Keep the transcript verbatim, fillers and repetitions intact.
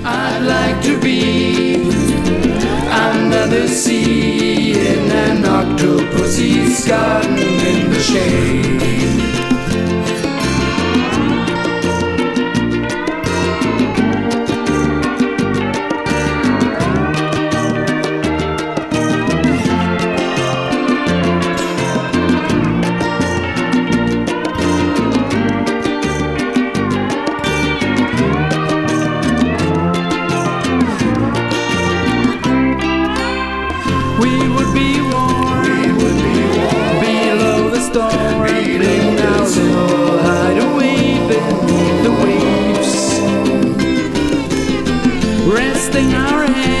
I'd like to be under the sea in an octopussy's garden in the shade. We would be warm, we would be warm below the storm, below our little hideaway beneath the waves, resting our heads